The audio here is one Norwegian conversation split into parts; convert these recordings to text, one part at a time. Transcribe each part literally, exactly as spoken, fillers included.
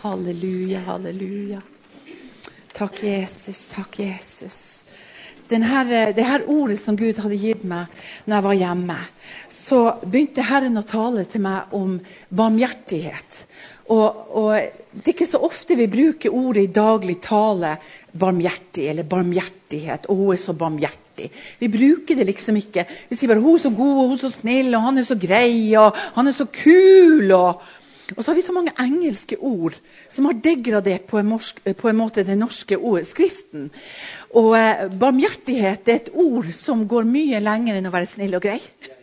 Halleluja, halleluja. Takk Jesus, takk Jesus. Den her, det her ordet som Gud hadde gitt meg når jeg var hjemme, så begynte Herren å tale til meg om barmhjertighet. Og, og det er ikke så ofte vi bruker ordet i daglig tale, barmhjertig eller barmhjertighet, og hun er så barmhjertig. Vi bruker det liksom ikke. Vi sier bare, hun er så god, og hun er så snill, og han er så grei, og han er så kul, og, og så har vi så mange engelske ord som har degradert på en, morsk, på en måte den norske ord, skriften. Og eh, barmhjertighet er et ord som går mye lenger enn å være snill og grei.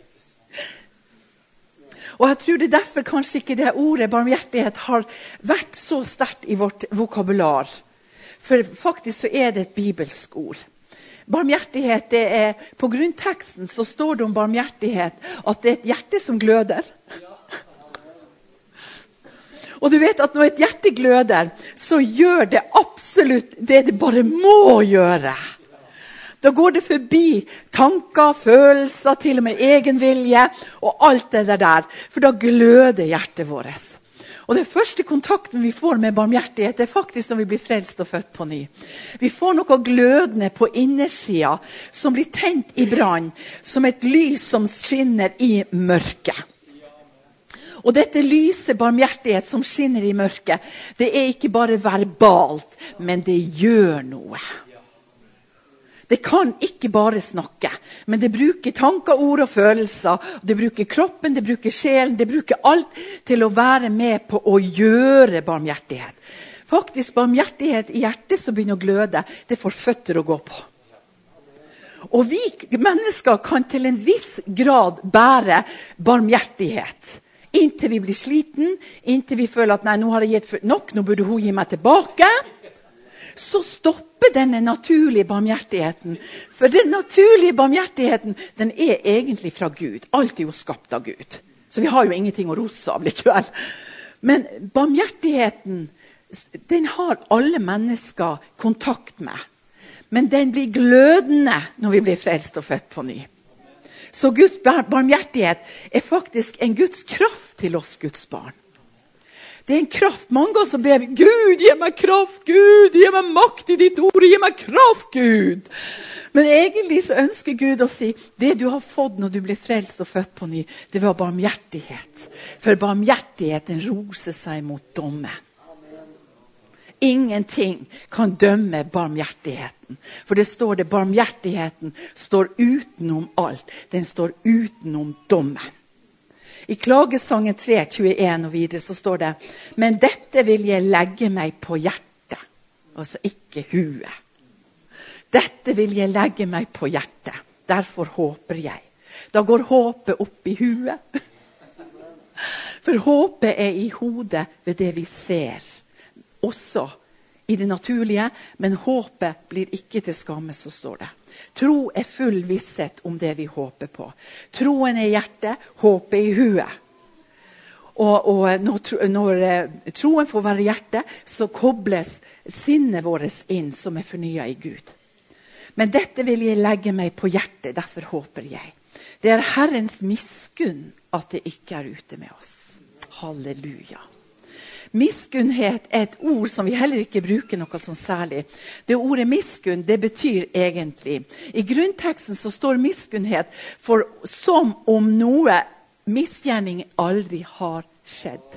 Og jeg tror det er derfor kanskje ikke det ordet barmhjertighet har vært så sterkt i vårt vokabular. For faktisk så er det et bibelsk ord. Barmhjertighet, det er, på grunnteksten så står det om barmhjertighet at det er et hjerte som gløder. Og du vet at når et hjerte gløder, så gjør det absolutt det det bare må gjøre. Da går det forbi tanker, følelser, til og med egenvilje og alt det der. For da gløder hjertet vårt. Og den første kontakten vi får med barmhjertighet, det er faktisk når vi blir frelst og født på ny. Vi får noe glødende på innersiden som blir tent i brann, som et lys som skinner i mørket. Og dette lyset barmhjertighet som skinner i mørket, det er ikke bare verbalt, men det gjør noe. Det kan ikke bare snakke, men det bruker tanker, ord og følelser. Det bruker kroppen, det bruker sjelen, det bruker alt til å være med på å gjøre barmhjertighet. Faktisk barmhjertighet i hjertet som begynner å gløde, det får føtter å gå på. Og vi mennesker kan til en viss grad bære barmhjertighet. Inntil vi blir sliten, inntil vi føler at nei, nå har jeg gitt nok, nå burde hun gi meg tilbake. Så stopper denne naturlige barmhjertigheten. For den naturlige barmhjertigheten, den er egentlig fra Gud. Alt er jo skapt av Gud. Så vi har jo ingenting å rose av likevel. Men barmhjertigheten, den har alle mennesker kontakt med. Men den blir glødende når vi blir frelst og født på ny. Så Guds barmhjertighet er faktisk en Guds kraft til oss Guds barn. Det er en kraft. Mange ganger så ber vi, Gud, gi meg kraft, Gud, gi meg makt i ditt ord, gi meg kraft, Gud. Men egentlig så ønsker Gud å si, det du har fått når du ble frelst og født på ny, det var barmhjertighet. For barmhjertigheten roser seg mot dommen. Ingenting kan dømme barmhjertigheten. For det står det, barmhjertigheten står utenom alt. Den står utenom dommen. I Klagesangen tre tjueen og videre så står det, men dette vil jeg legge meg på hjertet, altså ikke huet. Dette vil jeg legge meg på hjertet, derfor håper jeg. Da går håpet opp i huet. For håpet er i hodet ved det vi ser, også i det naturlige, men håpet blir ikke til skamme, så står det. Tro er full visshet om det vi håper på. Troen er i hjertet, håpet er i huet. Og, og når, når troen får være i hjertet, så kobles sinnet vårt inn som er fornyet i Gud. Men dette vil jeg legge meg på hjertet, derfor håper jeg. Det er Herrens miskunn at det ikke er ute med oss. Halleluja. Miskunnhet er et ord som vi heller ikke bruker noe sånn særlig. Det ordet miskunn, det betyr egentlig, i grunnteksten så står miskunnhet for som om noe misgjerning aldri har skjedd.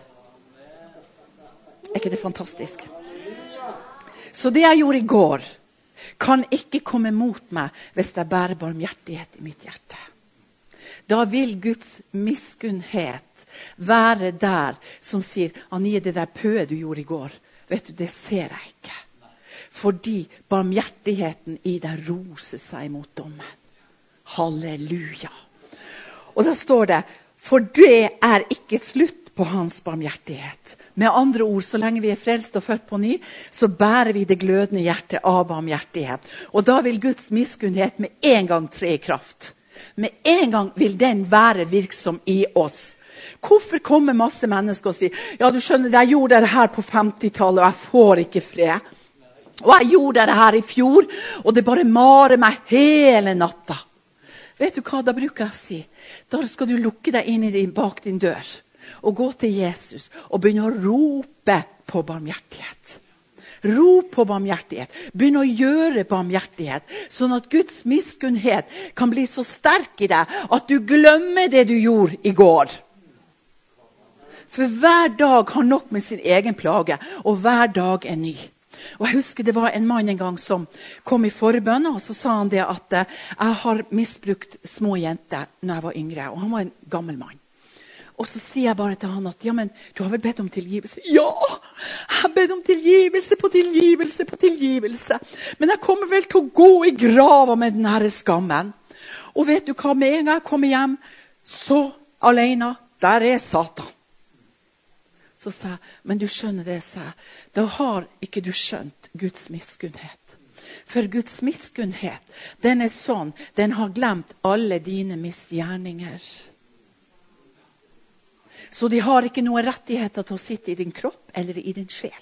Er ikke det fantastisk? Så det jeg gjorde i går, kan ikke komme mot meg hvis jeg bærer barmhjertighet i mitt hjerte. Da vil Guds miskunnhet være der som sier, Anie, det der pøet du gjorde i går, vet du, det ser jeg ikke. Fordi barmhjertigheten i deg roser seg mot dommen. Halleluja. Og da står det, for det er ikke slutt på hans barmhjertighet. Med andre ord, så lenge vi er frelst og født på ny, så bærer vi det glødende hjertet av barmhjertighet. Og da vil Guds miskunnhet med en gang tre i kraft. Med en gang vil den være virksom i oss. Hvorfor kommer masse mennesker og sier, ja, du skjønner, jeg gjorde det her på femtitallet, og jeg får ikke fred. Og jeg gjorde det her i fjor, og det bare marer meg hele natta. Vet du hva, da bruker jeg å si, da skal du lukke deg inn i din, bak din dør, og gå til Jesus, og begynne å rope på barmhjertighet. Rop på barmhjertighet. Begynn å gjøre barmhjertighet, sånn at Guds miskunnhet kan bli så sterk i deg at du glemmer det du gjorde i går. For hver dag har nok med sin egen plage, og hver dag er ny. Og jeg husker det var en mann en gang som kom i forbønn, og så sa han det at jeg har misbrukt små jenter når jeg var yngre, og han var en gammel mann. Og så sier jeg bare til han at, ja, men du har vel bedt om tilgivelse? Ja, jeg har bedt om tilgivelse på tilgivelse på tilgivelse. Men jeg kommer vel til å gå i grava med den her skammen. Og vet du hva, med en gang jeg kommer hjem, så alene, der er Satan. Så sa jeg, men du skjønner det, sa jeg, da har ikke du skjønt Guds miskunnhet. For Guds miskunnhet, den er sånn, den har glemt alle dine misgjerninger. Så de har ikke noen rettigheter til å sitte i din kropp eller i din sjel.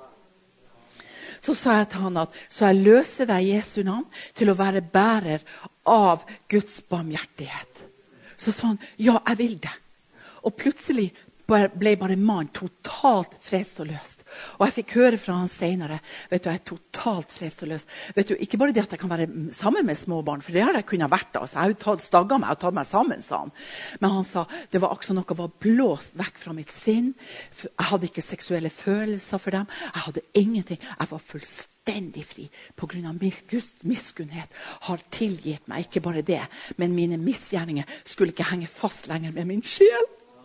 Så sa jeg til han at, så jeg løser deg i Jesu navn til å være bærer av Guds barmhjertighet. Så sa han, ja, jeg vil det. Og plutselig ble bare mannen totalt fredsløst. Og jeg fikk høre fra han senere, vet du, jeg er totalt fredsløs. Vet du, ikke bare det at jeg kan være sammen med små barn, for det har jeg kunnet vært da. Så jeg har jo tatt stagget meg og tatt meg sammen, sa han. Men han sa, det var akkurat noe var blåst vekk fra mitt sinn. Jeg hadde ikke seksuelle følelser for dem. Jeg hadde ingenting. Jeg var fullstendig fri på grunn av Guds miskunnhet. Har tilgitt meg, ikke bare det, men mine misgjerninger skulle ikke henge fast lenger med min sjel.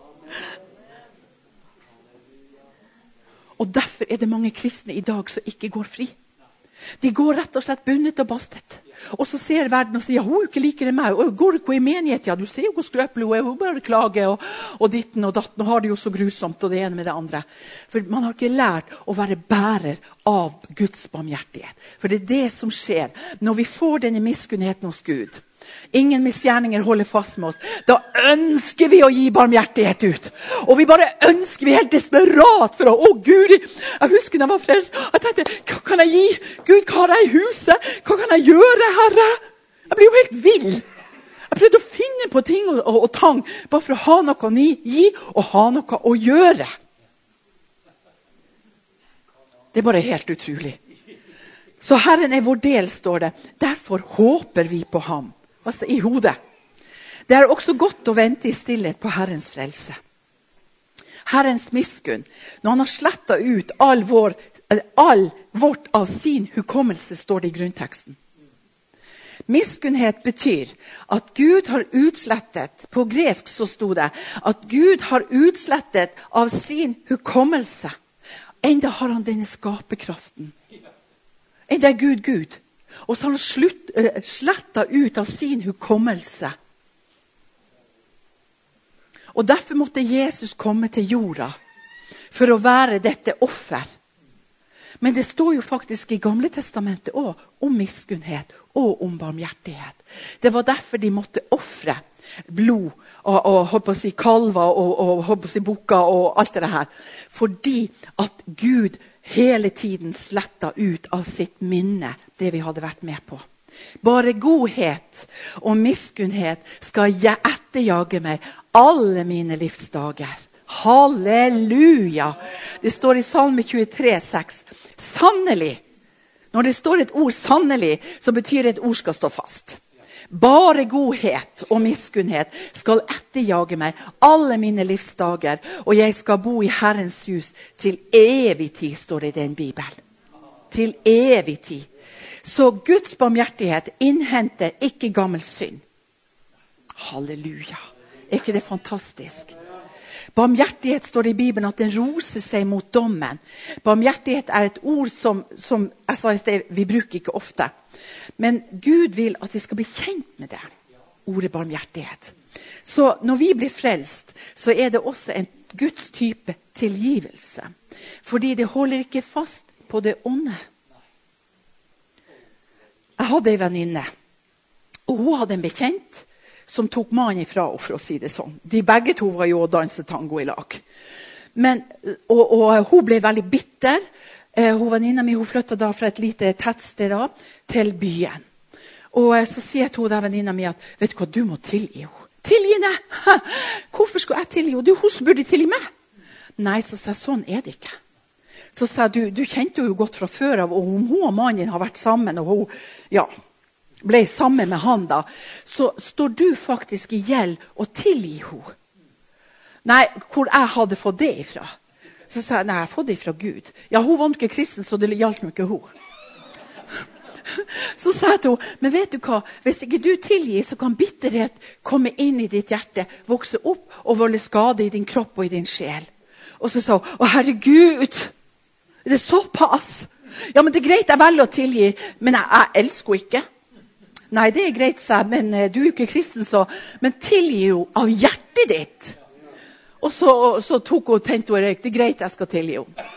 Og derfor er det mange kristne i dag som ikke går fri. De går rett og slett bundet og bastet. Og så ser verden og sier, ja, hun ikke liker det meg. Og går ikke i menighet, ja, du ser jo hvor skrøpelig hun er. Hun bare klager, og, og ditten og datten, og har det jo så grusomt, og det ene med det andre. For man har ikke lært å være bærer av Guds barmhjertighet. For det er det som skjer når vi får denne miskunnheten hos Gud. Ingen misgjerninger holder fast med oss. Da ønsker vi å gi barmhjertighet ut. Og vi bare ønsker, vi er helt desperat for å, å Gud, jeg husker når jeg var frelst, jeg tenkte, hva kan jeg gi? Gud, hva har jeg i huset? Hva kan jeg gjøre, Herre? Jeg blir jo helt vill. Jeg prøvde å finne på ting og, og, og tang, bare for å ha noe å gi, og ha noe å gjøre. Det er bare helt utrolig. Så Herren er vår del, står det. Derfor håper vi på ham. Altså i hodet. Det er også godt å vente i stillhet på Herrens frelse. Herrens miskunn, når han har slettet ut all, vår, all vårt av sin hukommelse, står det i grunnteksten. Miskunnhet betyr at Gud har utslettet, på gresk så stod det, at Gud har utslettet av sin hukommelse. Enda har han denne skaperkraften. Enda er Gud Gud. Og så har han slutt, uh, slettet ut av sin hukommelse. Og derfor måtte Jesus komme til jorda for å være dette offer. Men det står jo faktisk i Gamle Testamentet også om miskunnhet og om barmhjertighet. Det var derfor de måtte offre blod og, og holdt på å si kalver og, og holdt på å si bukker og alt det her. Fordi at Gud hele tiden slettet ut av sitt minne det vi hadde vært med på. Bare godhet og miskunnhet skal jeg etterjage meg alle mine livsdager. Halleluja! Det står i Salme tjuetre seks. Sannelig. Når det står et ord sannelig, så betyr det et ord skal stå fast. Bare godhet og miskunnhet skal etterjage meg alle mine livsdager, og jeg skal bo i Herrens hus til evig tid, står det i den Bibelen. Til evig tid. Så Guds barmhjertighet innhenter ikke gammel synd. Halleluja. Er ikke det fantastisk? Barmhjertighet står det i Bibelen at den roser seg mot dommen. Barmhjertighet er et ord som, som jeg sa i sted, vi bruker ikke ofte. Men Gud vil at vi skal bli kjent med det, ordet barmhjertighet. Så når vi blir frelst, så er det også en Guds type tilgivelse. Fordi det holder ikke fast på det onde. Jeg hadde en venninne, og hun hadde en bekjent som tok mannen ifra henne, for å si det sånn. De begge to var jo å danse tango i lag. Men, og, og hun ble veldig bitter. Eh, hun venninna mi, hun flyttet da fra et lite tettsted da, til byen. Og eh, så sier jeg til hun venninna mi at, vet du hva, du må tilgi henne. Tilgi henne? Ha, hvorfor skulle jeg tilgi henne? Det er hun som burde tilgi meg. Nei, så sa jeg, sånn er det ikke. Så sa du, du kjente jo godt fra før av, og om hun og mannen har vært sammen, og hun ja, ble sammen med han da, så står du faktisk i gjeld og tilgi henne. Nei, hvor jeg hadde fått det ifra. Så sa jeg, nei, jeg har fått det ifra Gud. Ja, hun var ikke kristen, så det gjaldt meg ikke hun. Så sa jeg til henne, men vet du hva, hvis ikke du tilgir, så kan bitterhet komme inn i ditt hjerte, vokse opp og volde skade i din kropp og i din sjel. Og så sa hun, å herregud, er det såpass? Ja, men det er greit, jeg velger å tilgi, men jeg, jeg elsker henne ikke. Nei, det er greit, sa jeg, men uh, du er ikke kristen, så, men tilgi jo av hjertet ditt. Og så, så tok hun og tenkte hun, det er greit, jeg skal tilgi henne.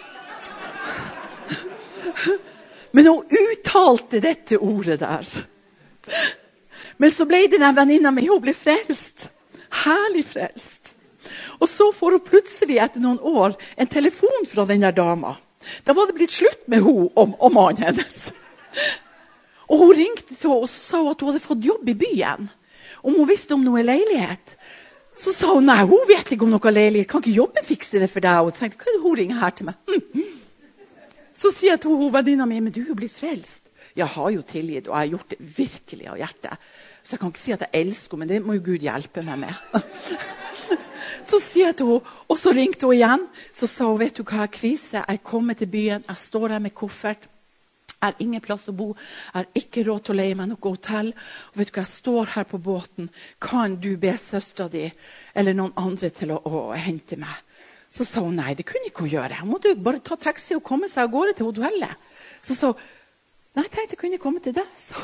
Men hun uttalte dette ordet der. Men så ble det den venninna mi, hun ble frelst. Herlig frelst. Og så får hun plutselig etter noen år en telefon fra den der dama. Da var det blitt slutt med hun og, og mannen hennes. Og hun ringte til henne og sa at hun hadde fått jobb i byen. Om hun visste om noe leilighet. Så sa hun, nei, hun vet ikke om noe leilighet. Kan ikke jobben fikse det for deg? Og tenkte, hva er det hun ringer her til meg? Mm. Så sier jeg til hun venninna mi, men du er jo blitt frelst. Jeg har jo tilgitt, og jeg har gjort det virkelig av hjertet. Så jeg kan ikke si at jeg elsker, men det må jo Gud hjelpe meg med. Så sier jeg til henne, og så ringte hun igjen. Så sa hun, vet du hva, krise, jeg er kommet til byen, jeg står her med koffert. Jeg har ingen plass å bo, jeg har ikke råd til å leie meg noe hotell. Og vet du hva, jeg står her på båten. Kan du be søstra di, eller noen andre til å, å hente meg? Så sa hun, nei, det kunne ikke hun gjøre. Hun måtte jo bare ta taxi og komme seg av gårde til hotellet. Så sa hun, nei, jeg tenkte jeg kunne komme til deg. Så.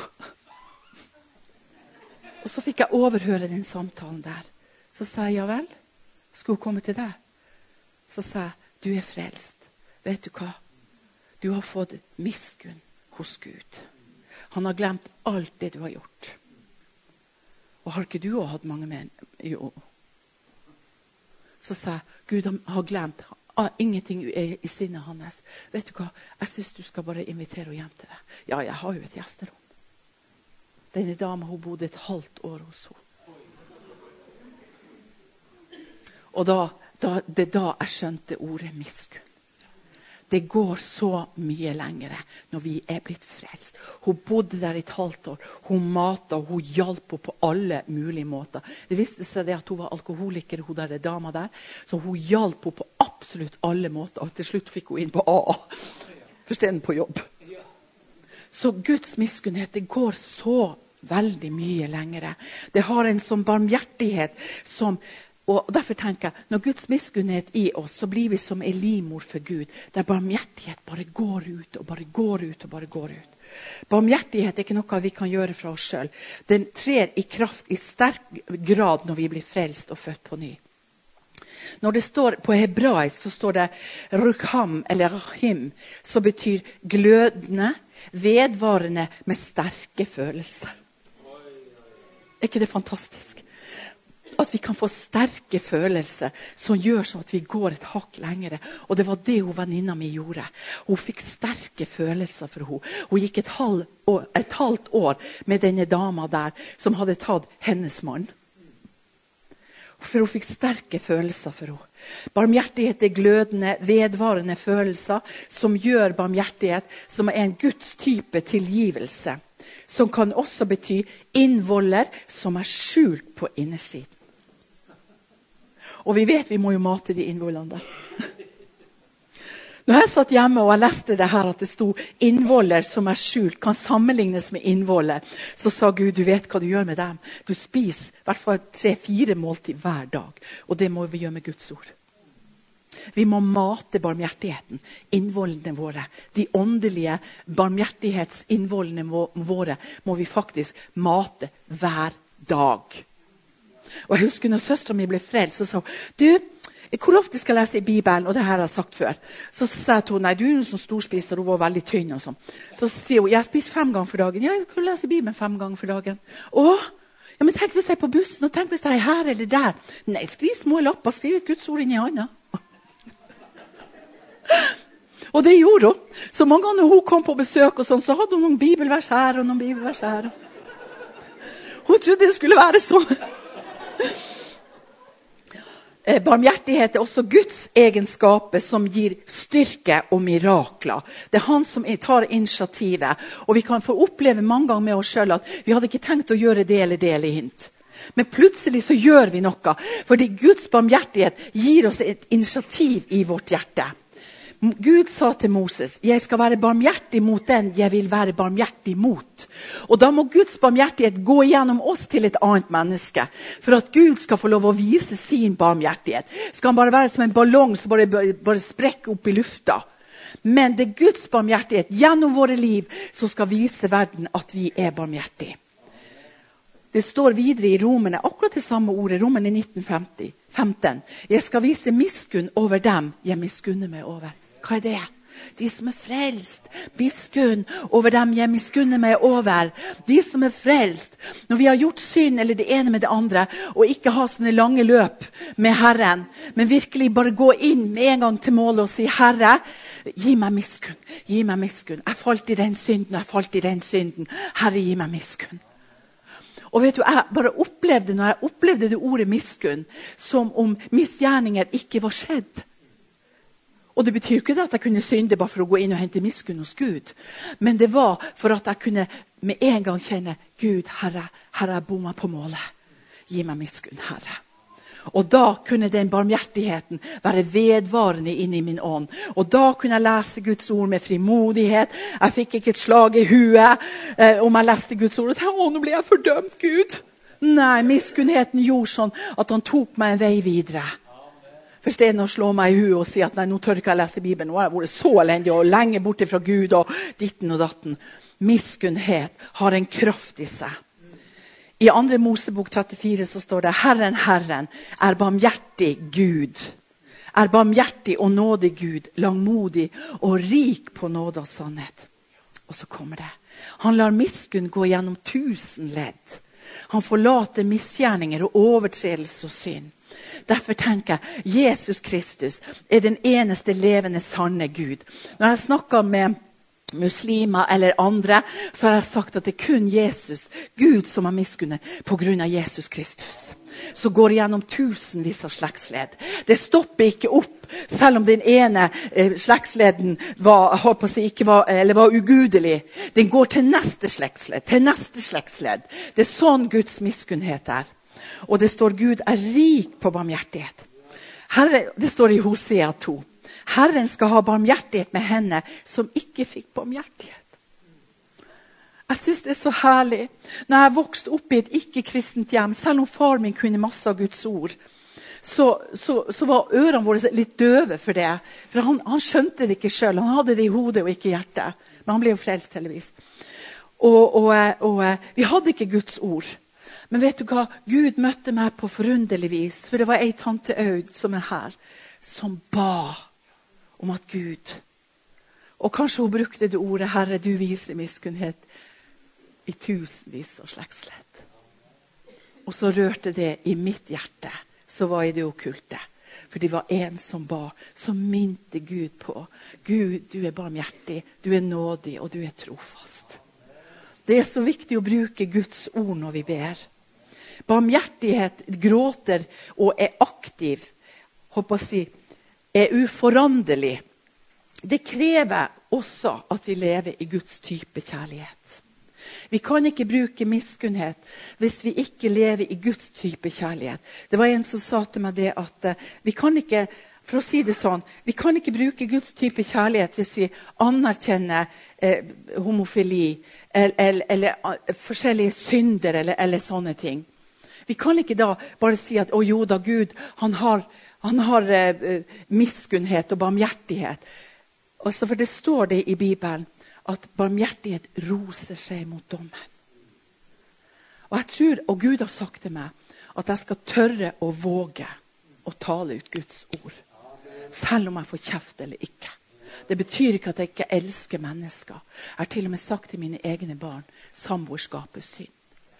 Og så fikk jeg overhøre den samtalen der. Så sa jeg, ja vel, skulle hun komme til deg? Så sa jeg, du er frelst. Vet du hva? Du har fått miskunn hos Gud. Han har glemt alt det du har gjort. Og har ikke du også hatt mange menn? Jo. Så sa jeg, Gud har glemt ingenting i sinnet hans. Vet du hva, jeg synes du skal bare invitere henne hjem til deg. Ja, jeg har jo et gjesterom. Denne dama, hun bodde et halvt år hos henne. Og da, da, det er da jeg skjønte ordet miskunn. Det går så mye lengre når vi er blitt frelst. Hun bodde der i et halvt år. Hun matet, og hun hjalp henne på alle mulige måter. Det viste seg det at hun var alkoholiker, hun der dama der. Så hun hjalp henne på absolutt alle måter. Og til slutt fikk hun inn på A A. Forstående på jobb. Så Guds miskunnhet, det går så veldig mye lengre. Det har en sånn barmhjertighet som... Og derfor tenker jeg, når Guds miskunnhet i oss, så blir vi som en livmor for Gud, der barmhjertighet bare går ut, og bare går ut, og bare går ut. Barmhjertighet er ikke noe vi kan gjøre fra oss selv. Den trer i kraft i sterk grad når vi blir frelst og født på ny. Når det står på hebraisk, så står det rukham, eller rahim, som betyr glødende, vedvarende med sterke følelser. Er ikke det fantastisk? At vi kan få sterke følelser som gjør så at vi går et hakk lengre. Og det var det hun venninna mi gjorde. Hun fikk sterke følelser for henne. Hun gikk et, halv år, et halvt år med denne dama der som hadde tatt hennes mann. For hun fikk sterke følelser for henne. Barmhjertighet er glødende, vedvarende følelser som gjør barmhjertighet, som er en Guds type tilgivelse. Som kan også bety innvoller som er skjult på innersiden. Og vi vet vi må jo mate de innvollene der. Når jeg satt hjemme og jeg leste det her at det sto innvoller som er skjult, kan sammenlignes med innvoller, så sa Gud, du vet hva du gjør med dem. Du spiser i hvert fall tre-fire måltid hver dag. Og det må vi gjøre med Guds ord. Vi må mate barmhjertigheten, innvollene våre. De åndelige barmhjertighetsinnvollene våre må vi faktisk mate hver dag. Og jeg husker når søsteren min ble frelst, så sa hun, du, hvor ofte skal jeg lese i Bibelen? Og det her har jeg sagt før. Så sa hun, nei, du er en sånn storspiser, hun var veldig tynn og sånn. Så sier hun, jeg spiser fem ganger for dagen. Ja, jeg kan lese Bibelen fem ganger for dagen. Åh, ja, men tenk hvis jeg er på bussen, og tenk hvis jeg er her eller der. Nei, skriv små lapper, skriv et Guds ord inn i hånda. Og det gjorde hun. Så mange ganger når hun kom på besøk og sånn, så hadde hun noen bibelvers her og noen bibelvers her. Hun trodde det skulle være sånn. Barmhjertighet er også Guds egenskaper som gir styrke og mirakler. Det er han som tar initiativet. Og vi kan få oppleve mange ganger med oss selv at vi hadde ikke tenkt å gjøre det eller det eller hint. Men plutselig så gjør vi noe. Fordi Guds barmhjertighet gir oss et initiativ i vårt hjerte. Gud sa til Moses, jeg skal være barmhjertig mot den jeg vil være barmhjertig mot. Og da må Guds barmhjertighet gå gjennom oss til et annet menneske. For at Gud skal få lov å vise sin barmhjertighet. Skal han bare være som en ballong som bare, bare sprekker opp i lufta. Men det er Guds barmhjertighet gjennom våre liv som skal vise verden at vi er barmhjertige. Det står videre i Romerne, akkurat det samme ordet, Romerne nitten femten. Jeg skal vise miskunn over dem jeg miskunner meg over. Hva er det? De som er frelst. Miskunn over dem jeg miskunner meg over. De som er frelst. Når vi har gjort synd eller det ene med det andre, og ikke ha sånne lange løp med Herren, men virkelig bare gå inn med en gang til målet og si, Herre, gi meg miskunn. Gi meg miskunn. Jeg falt i den synden, jeg falt i den synden. Herre, gi meg miskunn. Og vet du, jeg bare opplevde, når jeg opplevde det ordet miskunn, som om misgjerninger ikke var skjedd. Og det betyr ikke at jeg kunne synde bare for å gå inn og hente miskunn hos Gud. Men det var for at jeg kunne med en gang kjenne, Gud, Herre, Herre, jeg bomma på målet. Gi meg miskunn, Herre. Og da kunne den barmhjertigheten være vedvarende inn i min ånd. Og da kunne jeg lese Guds ord med frimodighet. Jeg fikk ikke et slag i huet eh, om jeg leste Guds ord. Og tenkte, å, nå blir jeg fordømt, Gud. Nei, miskunnheten gjorde sånn at han tok meg en vei videre. For stedet å slå meg i huet og si at nei, nå tør ikke jeg lese Bibelen. Nå har jeg vært så elendig og lenge borte fra Gud og ditten og datten. Miskunnhet har en kraft i seg. I andre Mosebok trettifire så står det, Herren, Herren er barmhjertig Gud. Er barmhjertig og nådig Gud, langmodig og rik på nåde og sannhet. Og så kommer det. Han lar miskunn gå gjennom tusen ledd. Han forlater misgjerninger og overtredelse og synd. Derfor tenker jeg, Jesus Kristus er den eneste levende sanne Gud. Når jeg snakker med muslimer eller andre, så har jeg sagt at det er kun Jesus, Gud, som har miskunnet på grunn av Jesus Kristus. Så går det gjennom tusenvis av slektsledd. Det stopper ikke opp, selv om den ene eh, slektsleden var, holdt på å si, ikke var, eller var ugudelig. Den går til neste slektsledd, til neste slektsledd. Det er sånn Guds miskunnhet er. Og det står Gud er rik på barmhjertighet. Herre, det står i Hosea to. Herren skal ha barmhjertighet med henne som ikke fikk barmhjertighet. Jeg synes det er så herlig. Når jeg vokste opp i et ikke-kristent hjem, selv om far min kunne masse av Guds ord, så, så, så var ørene våre litt døve for det. For han, han skjønte det ikke selv. Han hadde det i hodet og ikke i hjertet. Men han ble jo frelst heldigvis. Og, og, og vi hadde ikke Guds ord. Men vet du hva? Gud møtte meg på forunderlig vis. For det var en tante Aud som er her, som ba om at Gud, og kanskje hun brukte det ordet, Herre, du viser miskunnhet i tusenvis av slektsledd. Og så rørte det i mitt hjerte, så var i det okkulte. For det var en som ba, som minte Gud på, Gud, du er barmhjertig, du er nådig, og du er trofast. Det er så viktig å bruke Guds ord når vi ber. Barmhjertighet gråter og er aktiv, håper å si, er uforanderlig. Det krever også at vi lever i Guds type kjærlighet. Vi kan ikke bruke miskunnhet hvis vi ikke lever i Guds type kjærlighet. Det var en som sa til meg det at uh, vi kan ikke, for å si det sånn, vi kan ikke bruke Guds type kjærlighet hvis vi anerkjenner uh, homofili eller, eller, eller uh, forskjellige synder eller, eller sånne ting. Vi kan ikke da bare si at, å jo da Gud, han har Han har eh, miskunnhet og barmhjertighet. Også for det står det i Bibelen at barmhjertighet roser seg mot dommen. Og jeg tror, og Gud har sagt til meg, at jeg skal tørre å våge å tale ut Guds ord. Selv om jeg får kjeft eller ikke. Det betyr ikke at jeg ikke elsker mennesker. Jeg har til og med sagt til mine egne barn, samboerskap er synd.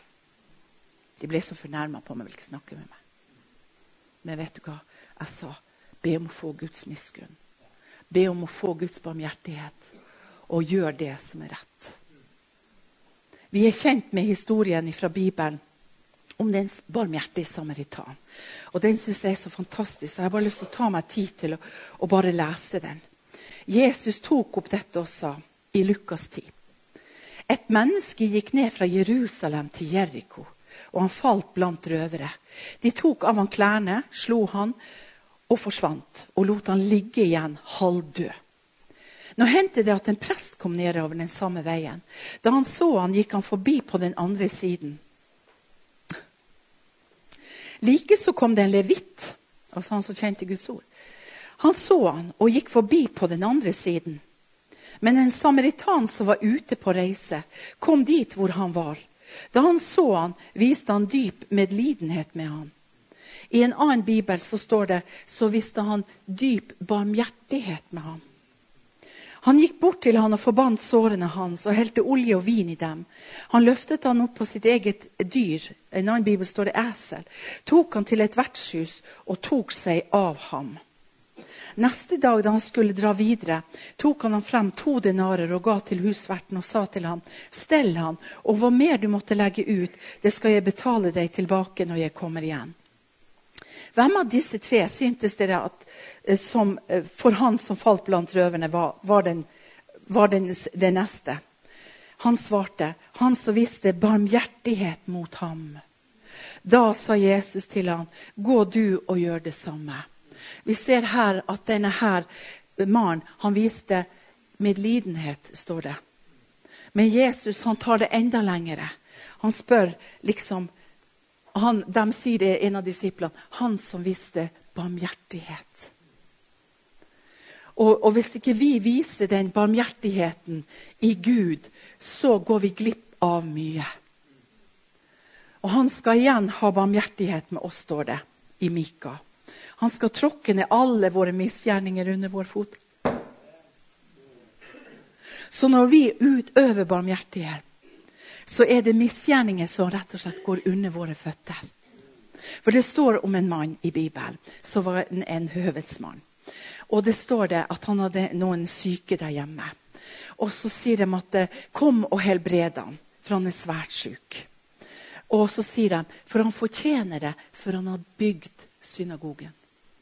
De ble så fornærmet på meg, vil ikke snakke med meg. Men vet du hva? Jeg sa, be om å få Guds miskunn. Be om å få Guds barmhjertighet. Og gjør det som er rett. Vi er kjent med historien fra Bibelen om den barmhjertige samaritan. Og den synes jeg er så fantastisk, så jeg har bare lyst til å ta meg tid til å, å bare lese den. Jesus tok opp dette og sa i Lukas ti. Et menneske gikk ned fra Jerusalem til Jericho, og han falt blant røvere. De tok av han klærne, slo han og forsvant, og lot han ligge igjen halvdød. Nå hendte det at en prest kom ned over den samme veien. Da han så han, gikk han forbi på den andre siden. Like så kom det en levitt, altså han som kjente Guds ord. Han så han og gikk forbi på den andre siden. Men en samaritan som var ute på reise, kom dit hvor han var. Da han så han, viste han dyp medlidenhet med han. I en annen bibel så står det, så viste han dyp barmhjertighet med ham. Han gikk bort til han og forbandt sårene hans og helte olje og vin i dem. Han løftet han opp på sitt eget dyr, en annen bibel står det esel, tok han til et vertshus og tok seg av ham. Neste dag da han skulle dra videre, tok han han frem to denarer og ga til husverten og sa til ham, stell han, og hva mer du måtte legge ut, det skal jeg betale deg tilbake når jeg kommer igjen. Hvem av disse tre syntes dere at som, for han som falt blant røverne var, var, den, var den, det neste? Han svarte, han som viste barmhjertighet mot ham. Da sa Jesus til han, gå du og gjør det samme. Vi ser her at denne her mannen, han viste medlidenhet, står det. Men Jesus, han tar det enda lengre. Han spør liksom, Han, de sier det en av disiplene, han som visste barmhjertighet. Og, og hvis ikke vi viser den barmhjertigheten i Gud, så går vi glipp av mye. Og han skal igjen ha barmhjertighet med oss, står det i Mika. Han skal tråkke ned alle våre misgjerninger under vår fot. Så når vi utøver barmhjertighet, så er det misgjerninger som rett og slett går under våre føtter. For det står om en mann i Bibelen, som var en, en høvedsmann. Og det står det at han hadde noen syke der hjemme. Og så sier de at kom og helbred han, for han er svært syk. Og så sier de, for han fortjener det, for han har bygd synagogen.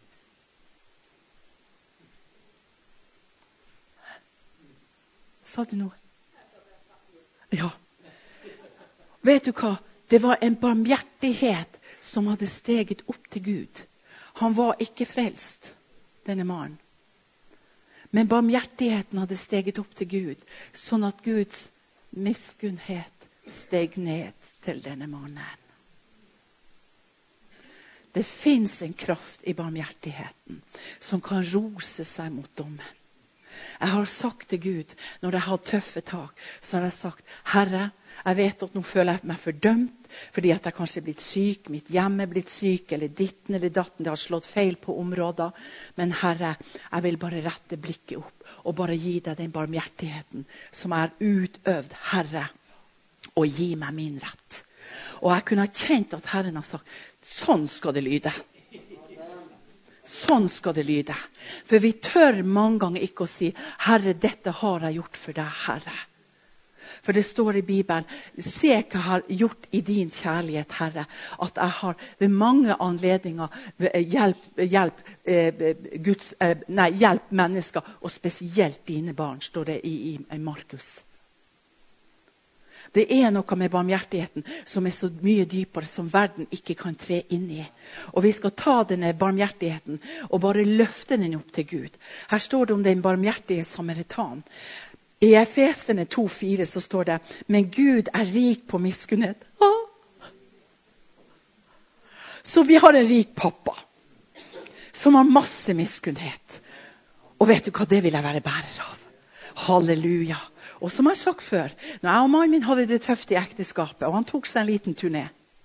Sa du noe? Ja. Vet du hva? Det var en barmhjertighet som hadde steget opp til Gud. Han var ikke frelst, denne mannen. Men barmhjertigheten hadde steget opp til Gud, sånn at Guds miskunnhet steg ned til denne mannen. Det finnes en kraft i barmhjertigheten som kan rose seg mot dommen. Jeg har sagt til Gud, når jeg har tøffe tak, så har jeg sagt, Herre, jeg vet at nå føler jeg meg fordømt, fordi at jeg kanskje er blitt syk, mitt hjem er blitt syk, eller ditten eller datten, det har slått feil på områder. Men Herre, jeg vil bare rette blikket opp, og bare gi deg den barmhjertigheten som er utøvd, Herre, og gi meg min rett. Og jeg kunne ha kjent at Herren har sagt, sånn skal det lyde. Sånn skal det lyde. For vi tør mange ganger ikke å si, Herre, dette har jeg gjort for deg, Herre. For det står i Bibelen, se hva jeg har gjort i din kjærlighet, Herre, at jeg har ved mange anledninger hjelp, hjelp, eh, Guds, eh, nei, hjelp mennesker, og spesielt dine barn, står det i, i, i Markus. Det er noe med barmhjertigheten som er så mye dypere som verden ikke kan tre inn i. Og vi skal ta denne barmhjertigheten og bare løfte den opp til Gud. Her står det om den barmhjertige samaritan. I Efeserne to fire så står det, men Gud er rik på miskunnhet. Ah. Så vi har en rik pappa som har masse miskunnhet. Og vet du hva, det vil jeg være bærer av. Halleluja. Og som jeg har sagt før, når jeg og mannen min hadde det tøft i ekteskapet, og han tok seg en liten turné,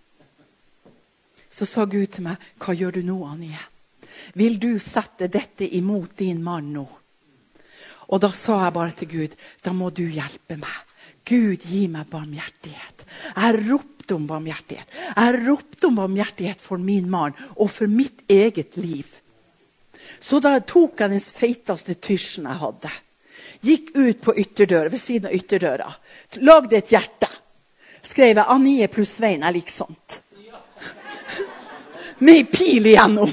så sa Gud til meg, hva gjør du nå, Anje? Vil du sette dette imot din mann nå? Og da sa jeg bare til Gud, da må du hjelpe meg. Gud, gi meg barmhjertighet. Jeg ropte om barmhjertighet. Jeg ropte om barmhjertighet for min mann, og for mitt eget liv. Så da tok jeg den feiteste tysjen jeg hadde. Gikk ut på ytterdøra, ved siden av ytterdøra. Lagde et hjerte. Skrev jeg Anje pluss Svein er like sånt. med pil igjennom.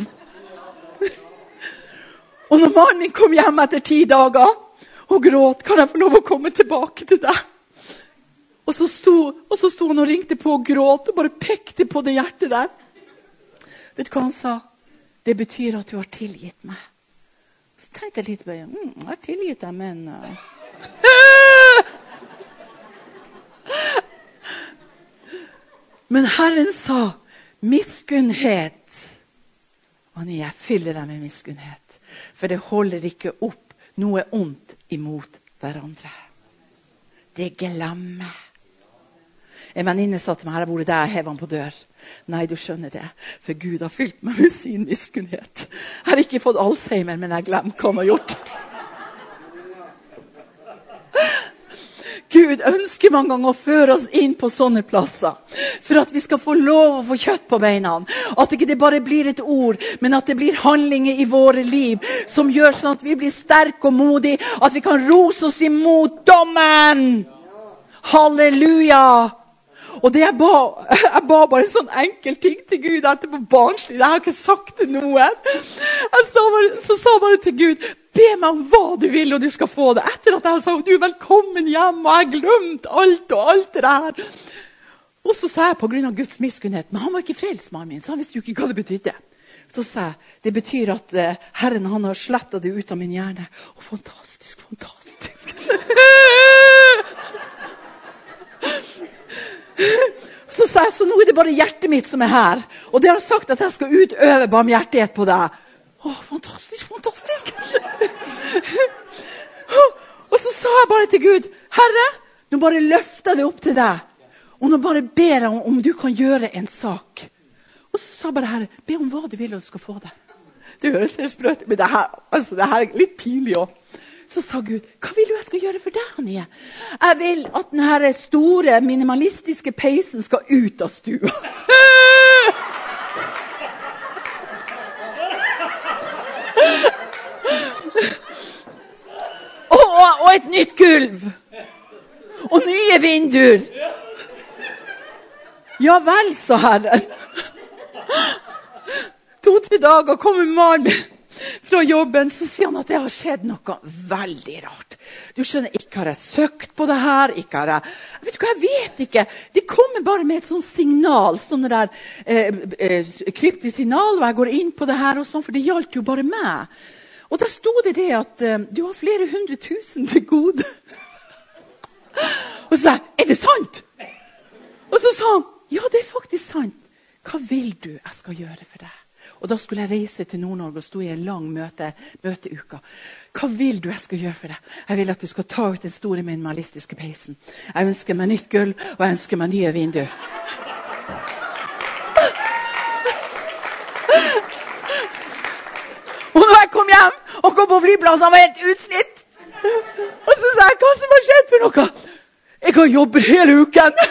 Og når mannen min kom hjem etter ti dager og gråt, kan jeg få lov å komme tilbake til deg? Og så sto, og så sto han og ringte på og gråt og bare pekte på det hjertet der. Vet du hva han sa? Det betyr at du har tilgitt meg. Så tenkte jeg litt på det. Mm, jeg har tilgitt deg, men... Uh... Men Herren sa, miskunnhet. Og jeg fyller deg med miskunnhet. For det holder ikke opp noe ondt imot hverandre. Det glemmer. En venninne sa til meg, her hvor det er, hev han på dør. Nei, du skjønner det. For Gud har fylt meg med sin miskunnhet. Jeg har ikke fått Alzheimer, men jeg glemmer hva han har gjort. Gud ønsker mange ganger å føre oss inn på sånne plasser. For at vi skal få lov å få kjøtt på beina. At ikke det bare blir et ord, men at det blir handlinger i våre liv som gjør sånn at vi blir sterke og modige. At vi kan rose oss imot dommen. Halleluja. Og det jeg ba, jeg ba bare en sånn enkel ting til Gud etterpå barnslig. Jeg har ikke sagt det noen. Jeg sa bare, så sa bare til Gud, be meg om hva du vil, og du skal få det. Etter at jeg sa, du er velkommen hjem, og jeg har glemt alt og alt det der. Og så sa jeg på grunn av Guds miskunnhet, men han var ikke frelst, mannen min, så han visste jo ikke hva det betydde. Så sa jeg, det betyr at uh, Herren han har slettet det ut av min hjerne. Og fantastisk, fantastisk. Så sa jeg, så nå er det bare hjertet mitt som er her. Og det har sagt at jeg skal utøve barmhjertighet på deg. Åh, fantastisk, fantastisk. Og så sa jeg bare til Gud, Herre, nå bare løfter jeg det opp til deg. Og nå bare ber jeg om, om du kan gjøre en sak. Og så sa jeg bare, Herre, be om hva du vil og du skal få det. Det høres helt sprøtt, men det her, altså, det her er litt pinlig også. Så sa Gud, hva vil du jeg skal gjøre for deg, Anie? Jeg vil at denne store, minimalistiske peisen skal ut av stua. og, og, og et nytt gulv. Og nye vinduer. Ja vel, sa Herren. To-tre dager kommer mannen fra jobben, så sier han at det har skjedd noe veldig rart. Du skjønner, ikke har jeg søkt på det her, ikke har jeg... Vet du hva, jeg vet ikke. Det kommer bare med et sånt signal, sånn der eh, eh, kryptisk signal, og jeg går inn på det her og sånn, for det gjaldt jo bare meg. Og der stod det det at eh, du har flere hundre tusen til gode. Og så sa jeg, er det sant? Og så sa han, ja, det er faktisk sant. Hva vil du jeg skal gjøre for deg? Og da skulle jeg reise til Nord-Norge og stå i en lang møte, møteuka. Hva vil du jeg skal gjøre for deg? Jeg vil at du skal ta ut den store minimalistiske peisen. Jeg ønsker meg nytt gulv, og jeg ønsker meg nye vinduer. Og når jeg kom hjem og kom på flyplassen, han var helt utslitt. Og så sa jeg, hva som har skjedd for noe? Jeg kan jobbe hele uken.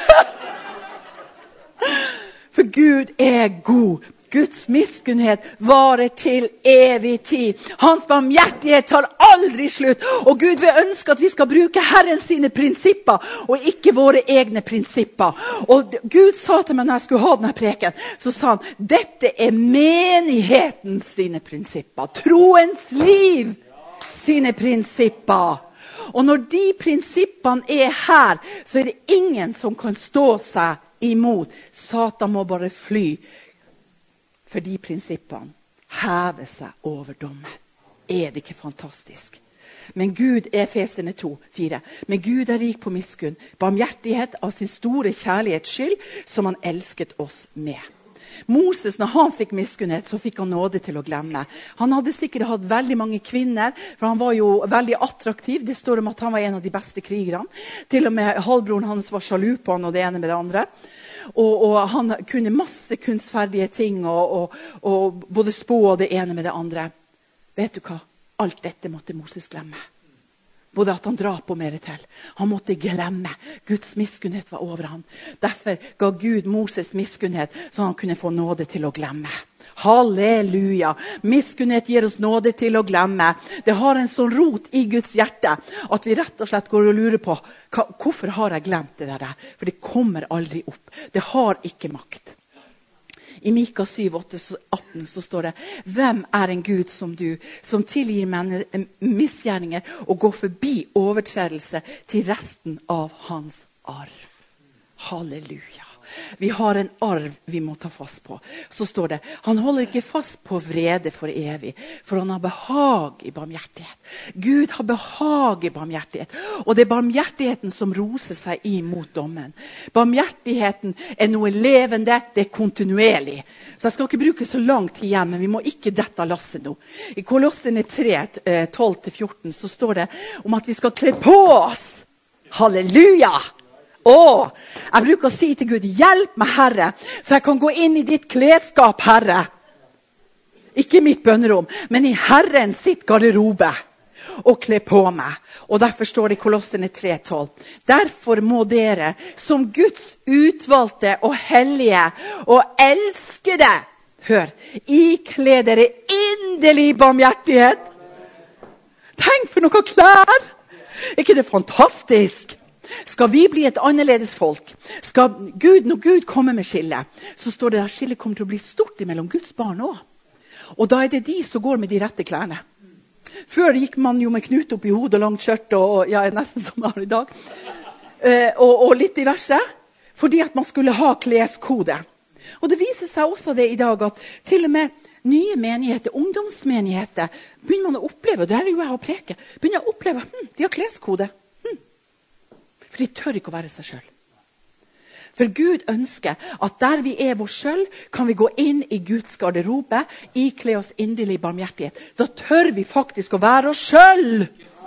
For Gud er god. Guds miskunnhet varer til evig tid. Hans barmhjertighet tar aldri slutt. Og Gud vil ønske at vi skal bruke Herren sine prinsipper, og ikke våre egne prinsipper. Og Gud sa til meg når jeg skulle ha denne preken, så sa han, dette er menighetens sine prinsipper. Troens liv sine prinsipper. Og når de prinsippene er her, så er det ingen som kan stå seg imot. Satan må bare fly. For de prinsippene hever seg over dommen. Er det ikke fantastisk? Men Gud er Efeserne to, fire. Men Gud er rik på miskunn, barmhjertighet av sin store kjærlighets skyld, som han elsket oss med. Moses, når han fikk miskunnhet, så fikk han nåde til å glemme. Han hadde sikkert hatt veldig mange kvinner, for han var jo veldig attraktiv. Det står om at han var en av de beste krigerne. Til og med halvbroren hans var sjalu på han og det ene med det andre. Og, og han kunne masse kunstferdige ting, og, og, og både spå og det ene med det andre. Vet du hva? Alt dette måtte Moses glemme. Både at han drap og mer til. Han måtte glemme. Guds miskunnhet var over han. Derfor ga Gud Moses miskunnhet, så han kunne få nåde til å glemme. Halleluja. Miskunnhet gir oss nåde til å glemme. Det har en sånn rot i Guds hjerte at vi rett og slett går og lurer på hva, hvorfor har jeg glemt det der? For det kommer aldri opp. Det har ikke makt. I Mika syv, åtte, atten så står det: Hvem er en Gud som du, som tilgir menne- misgjerninger og går forbi overtredelse til resten av hans arv? Halleluja. Vi har en arv vi må ta fast på. Så står det: han holder ikke fast på vrede for evig, for han har behag i barmhjertighet. Gud har behag i barmhjertighet. Og det er barmhjertigheten som roser seg imot dommen. Barmhjertigheten er noe levende, det er kontinuerlig. Så jeg skal ikke bruke så lang tid igjen, men vi må ikke dette lasset nå. I Kolossene tre, tolv til fjorten så står det om at vi skal kle på oss. Halleluja! Åh, jeg bruker å si til Gud: hjelp meg, Herre, så jeg kan gå inn i ditt klesskap, Herre. Ikke i mitt bønnerom, men i Herren sitt garderobe. Og kle på meg. Og derfor står det i Kolossene tre, tolv. Derfor må dere, som Guds utvalgte og hellige og elskede, hør, ikle dere inderlig barmhjertighet. Tenk for noe klær! Er ikke det fantastisk? Skal vi bli et annerledes folk? Skal Gud, når Gud kommer med skille, så står det at skillet kommer til å bli stort mellom Guds barn også. Og da er det de som går med de rette klærne. Før gikk man jo med knut opp i hodet og langt skjørt, og ja, nesten som man har i dag. Eh, og, og litt diverse, fordi at man skulle ha kleskode. Og det viser seg også det i dag at til og med nye menigheter, ungdomsmenigheter, begynner man å oppleve, og det er jo jeg å preke, begynner å oppleve, hm, de har kleskode. For de tør ikke å være seg selv. For Gud ønsker at der vi er vår selv, kan vi gå inn i Guds garderobe, ikle oss inderlig barmhjertighet. Da tør vi faktisk å være oss selv.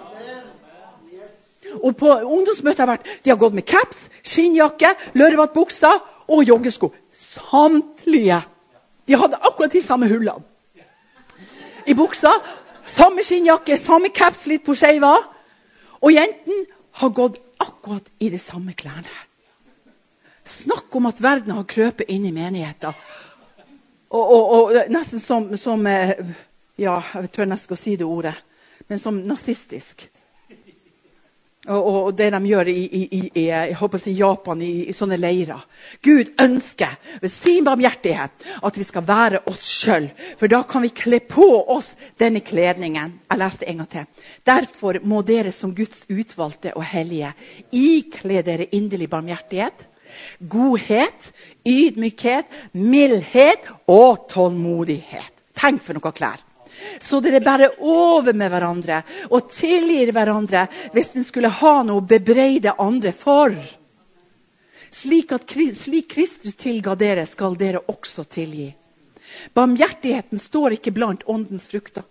Og på ungdomsmøtet har vært, de har gått med caps, skinnjakke, lørvatt bukser og joggesko. Samtlige. De hadde akkurat de samme hullene. I buksa, samme skinnjakke, samme caps litt på skeiva. Og jenten har gått akkurat i de samme klærne. Snakk om at verden har krøpet inn i menigheten. Og, og, og nesten som, som, ja, jeg tør nesten å si det ordet, men som nazistisk. Og, og det de gjør i, i, i, jeg håper å si Japan, i, i sånne leirer. Gud ønsker ved sin barmhjertighet at vi skal være oss selv. For da kan vi kle på oss denne kledningen. Jeg leste en gang til. Derfor må dere som Guds utvalgte og hellige ikle dere inderlig barmhjertighet, godhet, ydmykhet, mildhet og tålmodighet. Tenk for noe klær. Så dere bærer over med hverandre og tilgir hverandre hvis den skulle ha noe å bebreide andre for. Slik at slik Kristus tilga dere, skal dere også tilgi. Barmhjertigheten står ikke blant åndens frukter.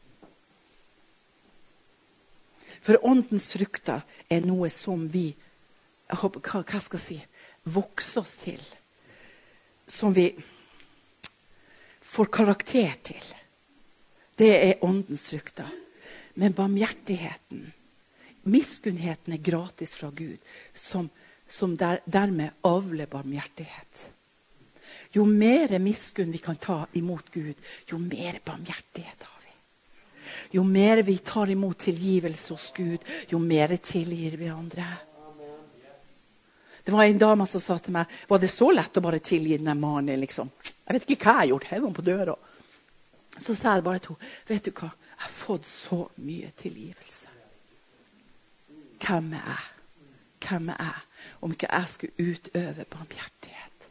For åndens frukter er noe som vi, jeg håper, hva, hva skal jeg si, vokser oss til. Som vi får karakter til. Det er åndens frukter. Men barmhjertigheten, miskunnheten er gratis fra Gud, som, som der, dermed avler barmhjertighet. Jo mer miskunn vi kan ta imot Gud, jo mer barmhjertighet har vi. Jo mer vi tar imot tilgivelse hos Gud, jo mer tilgir vi andre. Det var en dame som sa til meg, var det så lett å bare tilgi denne mannen, liksom? Jeg vet ikke hva jeg har gjort, hev på døra. Så sa jeg bare til henne, vet du hva? Jeg har fått så mye tilgivelse. Hvem er jeg? Hvem er jeg? Om ikke jeg skulle utøve barmhjertighet.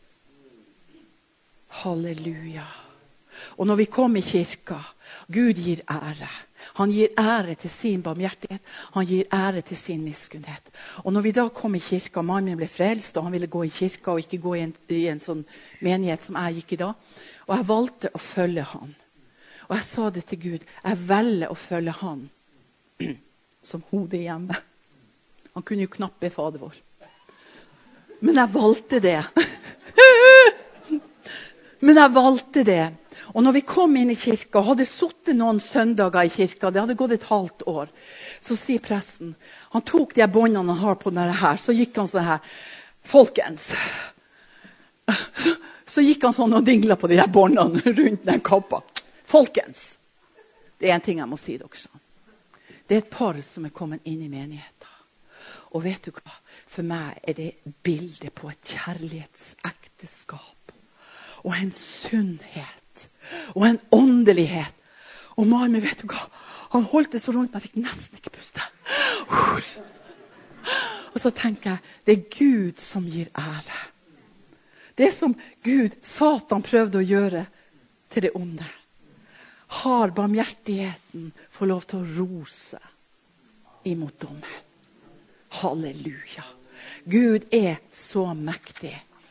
Halleluja. Og når vi kommer i kirka, Gud gir ære. Han gir ære til sin barmhjertighet. Han gir ære til sin miskunnhet. Og når vi da kom i kirka, mannen min ble frelst, og han ville gå i kirka og ikke gå i en, i en sånn menighet som jeg gikk i da. Og jeg valgte å følge han. Og jeg sa det til Gud, jeg velger å følge han som hodet hjemme. Han kunne jo knapt be Fader vår. Men jeg valgte det. Men jeg valgte det. Og når vi kom inn i kirka, hadde suttet noen søndager i kirka, det hadde gått et halvt år, så sier presten, han tok de båndene han har på denne her, så gikk han sånn her, folkens. Så gikk han sånn og dinglet på de her båndene rundt den kappa. Folkens, det er en ting jeg må si dere sånn. Det er et par som er kommet inn i menigheten. Og vet du hva? For meg er det bildet på et kjærlighetsekteskap. og en sunnhet, og en åndelighet. Og mannen, vet du hva? Han holdt det så rundt, men jeg fikk nesten ikke puste. Og så tenker jeg, det er Gud som gir ære. Det som Gud, Satan prøvde å gjøre til det onde, har barmhjertigheten får lov til å rose imot dommen. Halleluja. Gud er så mektig.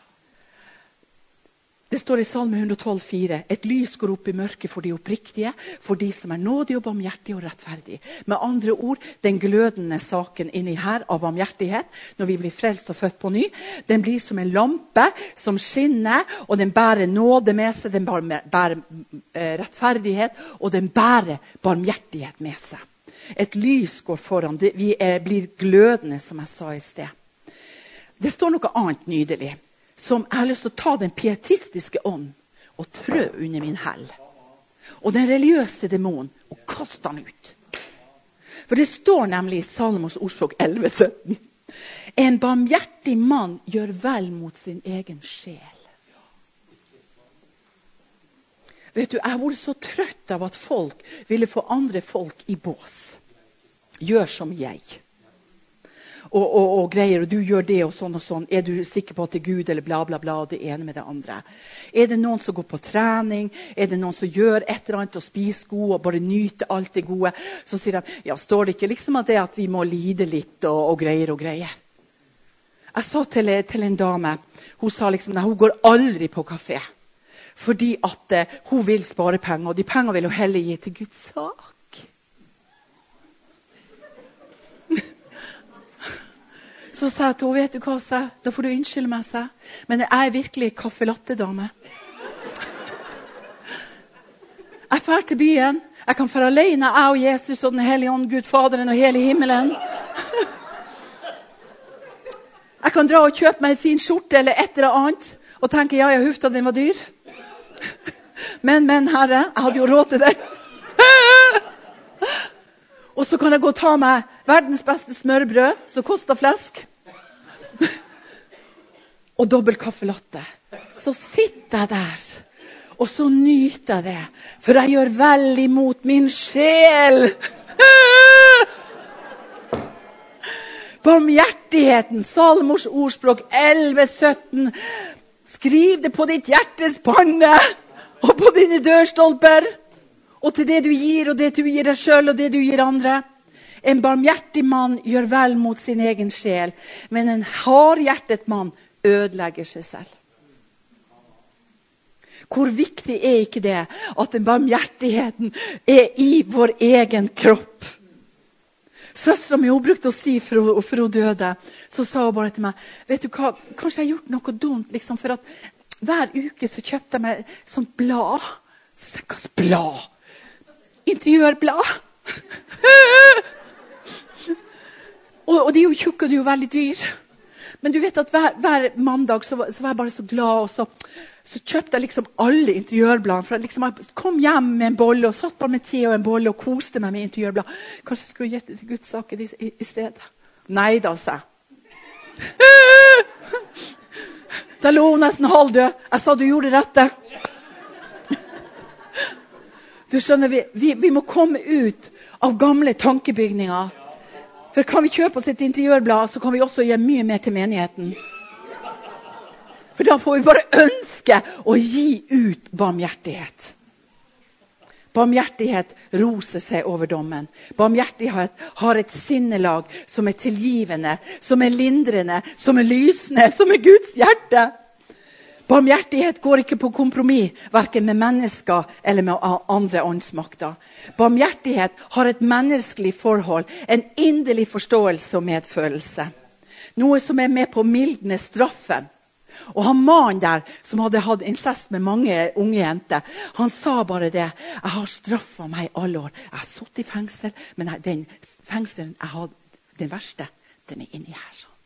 Det står i Salme one twelve fire. Et lys går opp i mørket for de oppriktige, for de som er nådige og barmhjertige og rettferdige. Med andre ord, den glødende saken inni her av barmhjertighet, når vi blir frelst og født på ny, den blir som en lampe som skinner, og den bærer nåde med seg, den bærer rettferdighet, og den bærer barmhjertighet med seg. Et lys går foran, vi er, blir glødende, som jeg sa i sted. Det står noe annet nydelig, som jeg har lyst til å ta den pietistiske ånd og trø under min hell. Og den religiøse demon og kaste den ut. For det står nemlig i Salmos ordspråk eleven sytten. En barmhjertig mann gjør vel mot sin egen sjel. Vet du, jeg har vært så trøtt av at folk ville få andre folk i bås. Gjør som jeg. Og, og, og greier, og du gjør det og sånn og sånn. Er du sikker på at det er Gud eller bla bla bla, det ene med det andre? Er det noen som går på trening? Er det noen som gjør et eller annet og spiser god og bare nyter alt det gode? Så sier de, ja, står det ikke liksom at det at vi må lide litt og, og greier og greier? Jeg sa til, til en dame, hun sa liksom, nei, hun går aldri på kafé. Fordi at uh, hun vil spare penger, og de penger vil hun heller gi til Guds sak. Så sa jeg til henne, vet du hva, sa, da får du unnskylde meg, sa. Men jeg er virkelig kaffelatte-dame. Jeg fer til byen. Jeg kan fære alene, jeg og Jesus og den hellige ånd, Gud, Faderen og hele himmelen. Jeg kan dra og kjøpe meg en fin skjorte eller et eller annet, og tenke, ja, jeg hufta, den var dyr. Men, men, Herre, jeg hadde jo råd til det. Og så kan jeg gå og ta meg verdens beste smørbrød, som koster flesk. Og dobbelt kaffelatte. Så sitter jeg der, og så nyter jeg det. For jeg gjør vel imot min sjel. Barmhjertigheten, Salmos ordspråk eleven sytten. Skriv det på ditt hjertes panne, og på dine dørstolper. Og til det du gir, og det du gir deg selv, og det du gir andre. En barmhjertig mann gjør vel mot sin egen sjel, men en hardhjertet mann ødelegger seg selv. Hvor viktig er ikke det at den barmhjertigheten er i vår egen kropp? Søsteren min, hun brukte å si for hun, for hun døde, så sa hun bare til meg, vet du hva, kanskje jeg har gjort noe dumt, liksom, for at hver uke så kjøpte jeg meg sånn blad. Så hva slags blad? Interiørblad. og, og de er jo tjukke, og de er jo veldig dyr. Men du vet at hver, hver mandag så, så var jeg bare så glad, og så, så kjøpte jeg liksom alle interiørbladene. For liksom, jeg kom hjem med en bolle, og satt bare med te og en bolle, og koste meg med interiørblad. Kanskje jeg skulle gjette til Guds saker i, i, i stedet. Nei da, sa jeg. Da lå hun nesten halvdød. Jeg sa du gjorde det rette. Du skjønner, vi, vi, vi må komme ut av gamle tankebygninger. For kan vi kjøpe oss et interiørblad, så kan vi også gjøre mye mer til menigheten. For da får vi bare ønske å gi ut barmhjertighet. Barmhjertighet roser seg over dommen. Barmhjertighet har et sinnelag som er tilgivende, som er lindrende, som er lysende, som er Guds hjerte. Barmhjertighet går ikke på kompromiss, hverken med mennesker eller med andre åndsmakter. Barmhjertighet har et menneskelig forhold, en inderlig forståelse og medfølelse. Noe som er med på å mildne straffen. Og han mannen der, som hadde hatt incest med mange unge jenter, han sa bare det, jeg har straffet meg i alle år. Jeg har suttet i fengsel, men den fengselen jeg hadde, den verste, den er inni her. Så.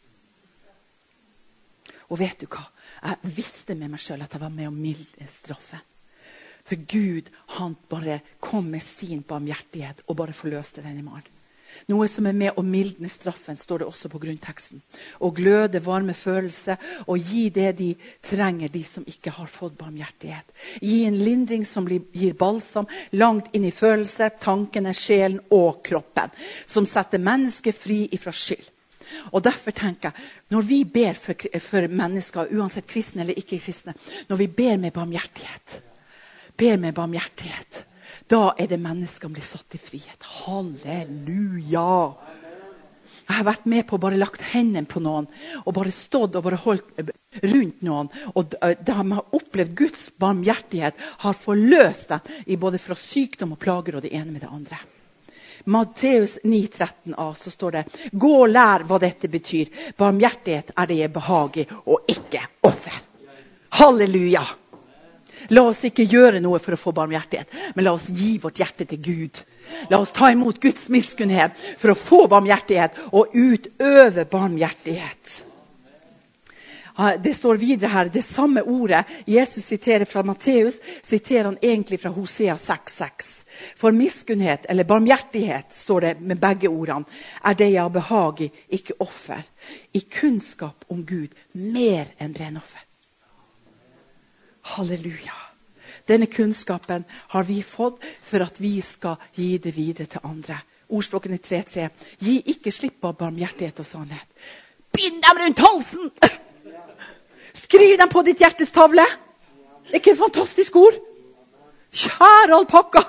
Og vet du hva? Jeg visste med meg selv at jeg var med å milde straffen. For Gud, han bare kom med sin barmhjertighet og bare forløste denne mannen. Noe som er med å mildne straffen, står det også på grunnteksten. Og gløde varme følelse, og gi det de trenger, de som ikke har fått barmhjertighet. Gi en lindring som gir balsam langt inn i følelse, tankene, sjelen og kroppen. Som setter mennesket fri ifra skyld. Og derfor tenker jeg, når vi ber for, for mennesker, uansett kristne eller ikke kristne, når vi ber med barmhjertighet, ber med barmhjertighet, da er det mennesker som blir satt i frihet. Halleluja! Jeg har vært med på å bare lagt hendene på noen, og bare stått og bare holdt rundt noen, og da har man opplevd Guds barmhjertighet, har forløst dem i både fra sykdom og plager og det ene med det andre. Matteus ni tretten a, så står det, gå og lær hva dette betyr. Barmhjertighet er det jeg behager, og ikke offer. Halleluja! La oss ikke gjøre noe for å få barmhjertighet, men la oss gi vårt hjerte til Gud. La oss ta imot Guds miskunnhet for å få barmhjertighet og utøve barmhjertighet. Det står videre her, det samme ordet Jesus siterer fra Matteus, siterer han egentlig fra Hosea seks seks. For miskunnhet, eller barmhjertighet, står det med begge ordene, er det jeg behager, ikke offer. I kunnskap om Gud, mer enn brennoffer. Halleluja. Denne kunnskapen har vi fått for at vi skal gi det videre til andre. Ordspråkene tre tre. Gi ikke slipp på barmhjertighet og sannhet. Bind dem rundt halsen! Skriv dem på ditt hjertes tavle. Ikke et fantastisk ord? Kjære alpakka!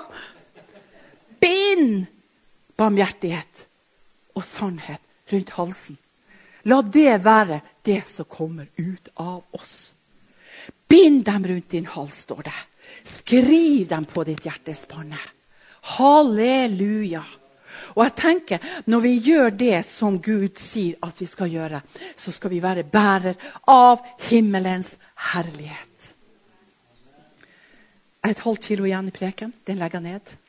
Bind barmhjertighet og sannhet rundt halsen. La det være det som kommer ut av oss. Bind dem rundt din hals, står det. Skriv dem på ditt hjertes panne. Halleluja. Og jeg tenker, når vi gjør det som Gud sier at vi skal gjøre, så skal vi være bærer av himmelens herlighet. Jeg har et halvt kilo igjen i preken. Den legger jeg ned.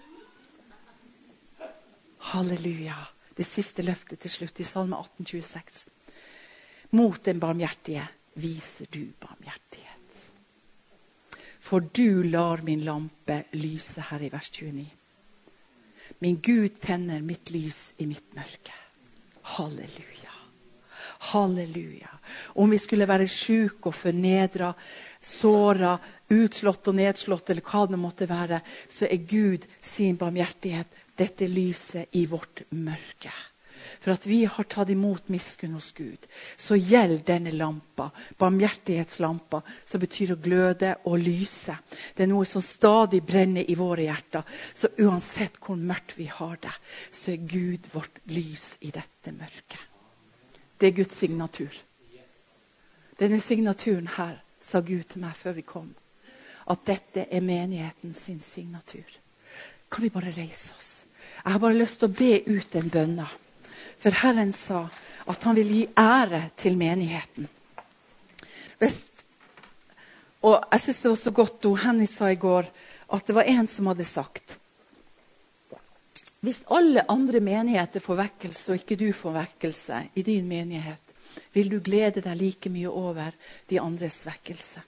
Halleluja. Det siste løftet til slutt i Salme atten tjueseks. Mot den barmhjertige viser du barmhjertighet. For du lar min lampe lyse, her i vers tjueni. Min Gud tenner mitt lys i mitt mørke. Halleluja. Halleluja. Om vi skulle være syke og fornedra, såra, utslått og nedslått, eller hva det måtte være, så er Gud sin barmhjertighet dette lyset i vårt mørke. For at vi har tatt imot miskunn hos Gud, så gjelder denne lampa, barmhjertighetslampa, som betyr å gløde og lyse. Det er noe som stadig brenner i våre hjerter. Så uansett hvor mørkt vi har det, så er Gud vårt lys i dette mørket. Det er Guds signatur. Denne signaturen her, sa Gud til meg før vi kom, at dette er menigheten sin signatur. Kan vi bare reise oss? Jeg har bare lyst til å be ut en bønna. For Herren sa at han vil gi ære til menigheten. Vest, og jeg synes det var så godt, og Henny sa i går, at det var en som hadde sagt, hvis alle andre menigheter får vekkelse, og ikke du får vekkelse i din menighet, vil du glede deg like mye over de andres vekkelse.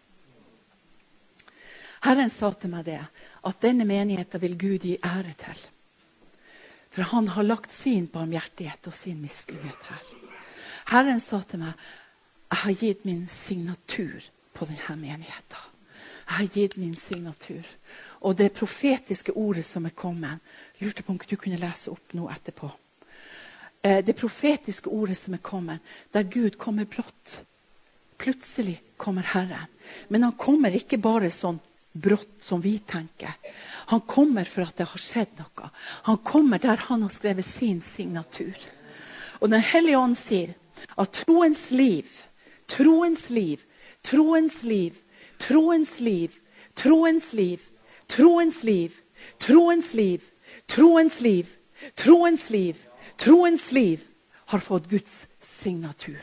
Herren sa til meg det, at denne menigheten vil Gud gi ære til. For han har lagt sin barmhjertighet og sin miskunnhet her. Herren sa til meg, jeg har gitt min signatur på denne menigheten. Jeg har gitt min signatur. Og det profetiske ordet som er kommet, lurte på om du kunne lese opp noe etterpå. Det profetiske ordet som er kommet, der Gud kommer brått. Plutselig kommer Herren. Men han kommer ikke bare sånn brått som vi tenker. Han kommer for at det har skjedd noe. Han kommer der han har skrevet sin signatur. Og den Hellige Ånd sier at troens liv, troens liv, troens liv, troens liv, troens liv, troens liv, troens liv, troens liv, troens liv, troens liv har fått Guds signatur.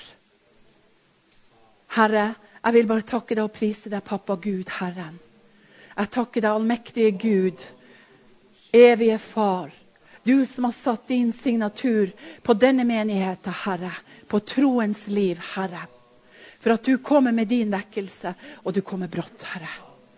Herre, jeg vil bare takke deg og prise deg, pappa Gud, Herren. Jeg takker deg, allmektige Gud, evige far, du som har satt din signatur på denne menigheten, Herre, på troens liv, Herre, for at du kommer med din vekkelse, og du kommer brått, Herre.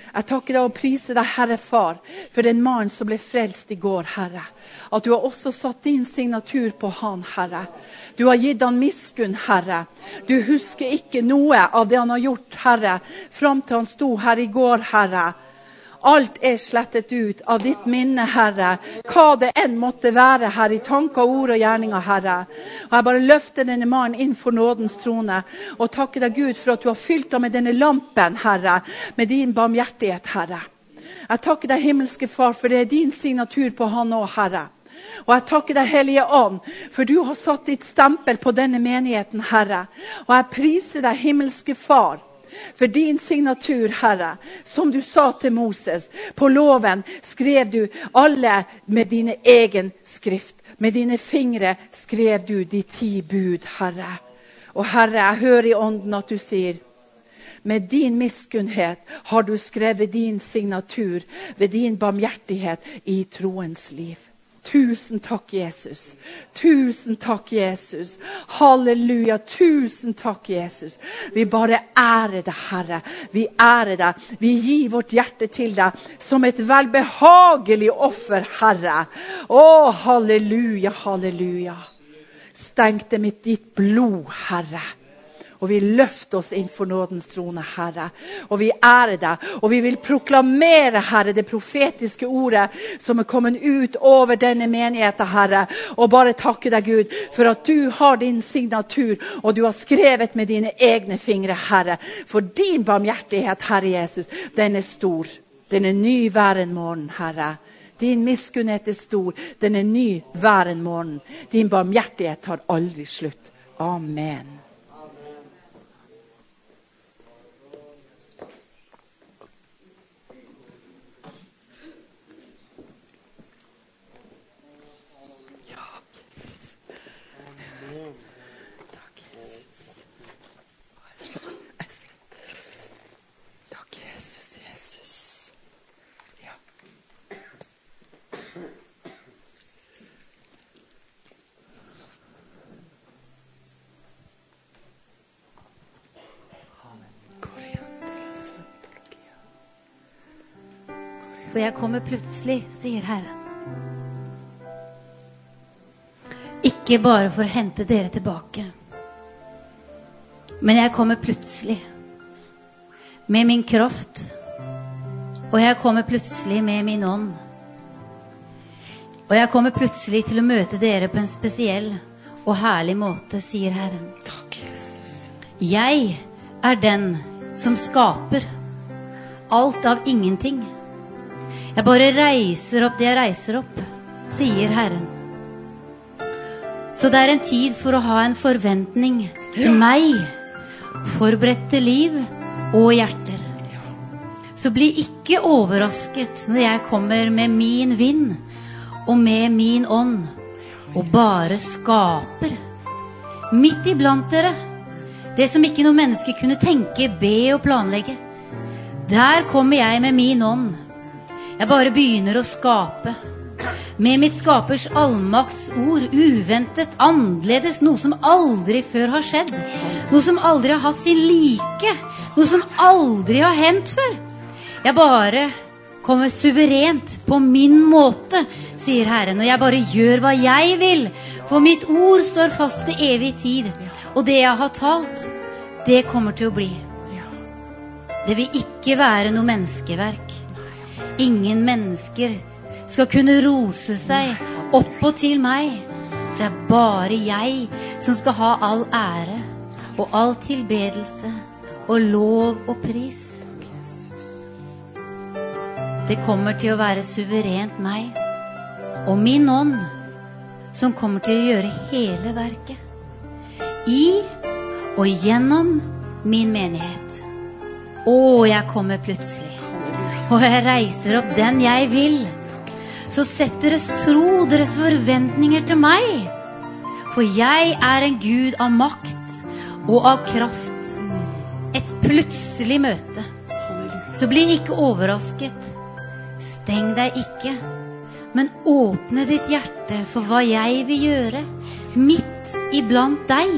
Jeg takker deg og priser deg, Herre Far, for den mannen som ble frelst i går, Herre. At du har også satt din signatur på han, Herre. Du har gitt han miskunn, Herre. Du husker ikke noe av det han har gjort, Herre, fram til han sto her i går, Herre. Alt er slettet ut av ditt minne, Herre. Hva det enn måtte være, Herre, i tanker, ord og gjerninger, Herre. Og jeg bare løfter denne mannen inn for nådens trone, og takker deg, Gud, for at du har fylt ham med denne lampen, Herre, med din barmhjertighet, Herre. Jeg takker deg, himmelske Far, for det er din signatur på han også, Herre. Og jeg takker deg, Hellige Ånd, for du har satt ditt stempel på denne menigheten, Herre. Og jeg priser deg, himmelske Far, for din signatur, Herre, som du sa til Moses, på loven skrev du alle med dine egen skrift. Med dine fingre skrev du de ti bud, Herre. Og Herre, jeg hører i ånden at du sier, med din miskunnhet har du skrevet din signatur ved din barmhjertighet i troens liv. Tusen takk, Jesus. Tusen takk, Jesus. Halleluja. Tusen takk, Jesus. Vi bare ærer deg, Herre. Vi ærer deg. Vi gir vårt hjerte til deg som et velbehagelig offer, Herre. Å, halleluja, halleluja. Stenk det med ditt blod, Herre. Og vi løfter oss inn for nådens trone, Herre. Og vi ærer deg. Og vi vil proklamere, Herre, det profetiske ordet som er kommet ut over denne menigheten, Herre. Og bare takke deg, Gud, for at du har din signatur, og du har skrevet med dine egne fingre, Herre. For din barmhjertighet, Herre Jesus, den er stor. Den er ny hver en morgen, Herre. Din miskunnhet er stor. Den er ny hver en morgen. Din barmhjertighet tar aldri slutt. Amen. For jeg kommer plutselig, sier Herren. Ikke bare for å hente dere tilbake, men jeg kommer plutselig med min kraft, og jeg kommer plutselig med min ånd. Og jeg kommer plutselig til å møte dere på en spesiell og herlig måte, sier Herren. Takk, Jesus. Jeg er den som skaper alt av ingenting. Jeg bare reiser opp det jeg reiser opp, sier Herren. Så det er en tid for å ha en forventning til meg, forberedte liv og hjerter. Så bli ikke overrasket når jeg kommer med min vind og med min ånd, og bare skaper. Midt iblant dere, det som ikke noe menneske kunne tenke, be og planlegge. Der kommer jeg med min ånd. Jeg bare begynner å skape. Med mitt skapers allmakts ord, uventet, annerledes, noe som aldri før har skjedd. Noe som aldri har hatt sin like. Noe som aldri har hendt før. Jeg bare kommer suverent på min måte, sier Herren. Og jeg bare gjør hva jeg vil. For mitt ord står fast til evig tid. Og det jeg har talt, det kommer til å bli. Det vil ikke være noe menneskeverk. Ingen mennesker skal kunne rose seg opp og til meg. Det er bare jeg som skal ha all ære og all tilbedelse og lov og pris. Det kommer til å være suverent meg og min ånd som kommer til å gjøre hele verket. I og gjennom min menighet. Å, jeg kommer plutselig. Og jeg reiser opp den jeg vil. Så sett deres tro, deres forventninger til meg. For jeg er en Gud av makt og av kraft. Et plutselig møte. Så bli ikke overrasket. Steng deg ikke, men åpne ditt hjerte for hva jeg vil gjøre midt iblant deg.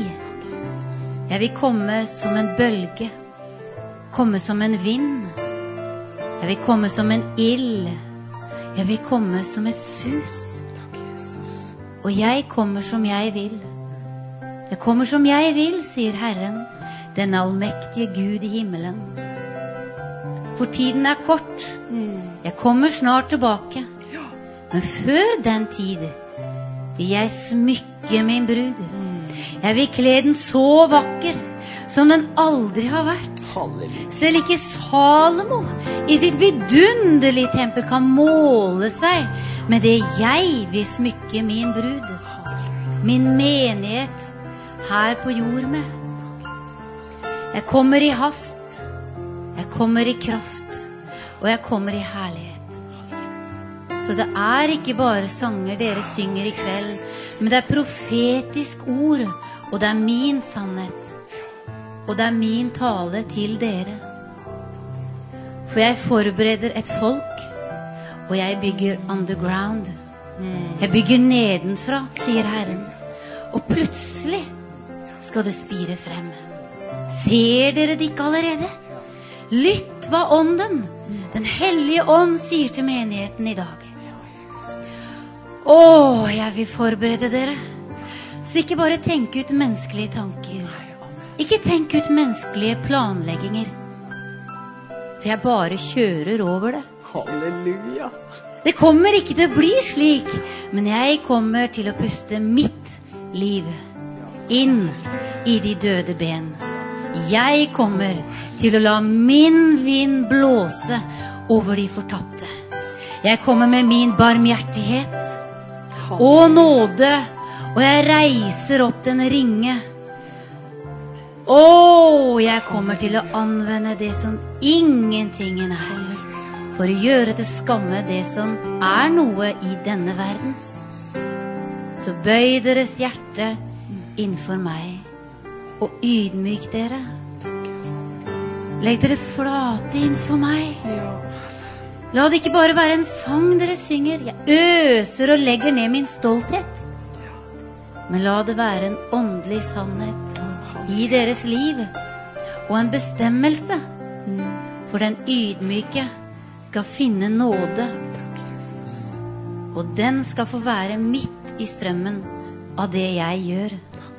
Jeg vil komme som en bølge, komme som en vind. Jeg vil komme som en ild. Jeg vil komme som et sus. Og jeg kommer som jeg vil. Jeg kommer som jeg vil, sier Herren, den allmektige Gud i himmelen. For tiden er kort. Jeg kommer snart tilbake. Men før den tid vil jeg smykke min brud. Jeg vil kle den så vakker som den aldri har vært. Selv ikke Salomo i sitt vidunderlige tempel kan måle seg med det jeg vil smykke min brud, min menighet her på jord med. Jeg kommer i hast, jeg kommer i kraft, og jeg kommer i herlighet. Så det er ikke bare sanger dere synger i kveld, men det er profetisk ord, og det er min sannhet, og det er min tale til dere. For jeg forbereder et folk, og jeg bygger underground. Jeg bygger nedenfra, sier Herren, og plutselig skal det spire frem. Ser dere det ikke allerede? Lytt hva ånden, den hellige ånd, sier til menigheten i dag. Åh, jeg vil forberede dere. Så ikke bare tenk ut menneskelige tanker. Ikke tenk ut menneskelige planlegginger. For jeg bare kjører over det. Halleluja. Det kommer ikke til å bli slik, men jeg kommer til å puste mitt liv inn i de døde ben. Jeg kommer til å la min vind blåse over de fortapte. Jeg kommer med min barmhjertighet og nåde, og jeg reiser opp den ringe. Åh, jeg kommer til å anvende det som ingentingen er, for å gjøre til skamme det som er noe i denne verden. Så bøy deres hjerte innenfor meg, og ydmyk dere. Legg dere flate innenfor meg. La det ikke bare være en sang dere synger. Jeg øser og legger ned min stolthet. Men la det være en åndelig sannhet i deres liv, og en bestemmelse. For den ydmyke skal finne nåde, og den skal få være midt i strømmen av det jeg gjør.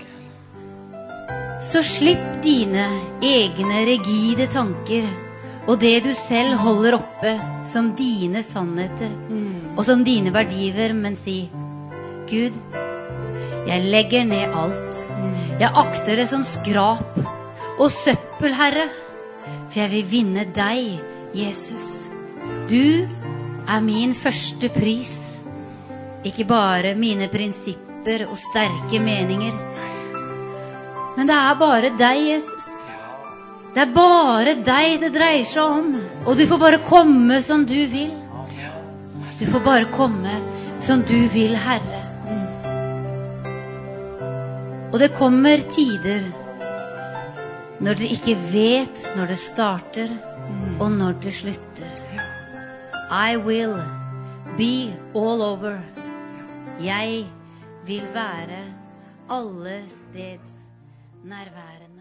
Så slipp dine egne rigide tanker, og det du selv holder oppe som dine sannheter, og som dine verdier, men si, Gud, jeg legger ned alt. Jeg akter det som skrap og søppel, Herre, for jeg vil vinne deg, Jesus. Du er min første pris, ikke bare mine prinsipper og sterke meninger. Men det er bare deg, Jesus. Det er bare deg det dreier seg om. Og du får bare komme som du vil. Du får bare komme som du vil, Herre. Og det kommer tider når du ikke vet når det starter og når det slutter. I will be all over. Jeg vil være alle steds nærværende.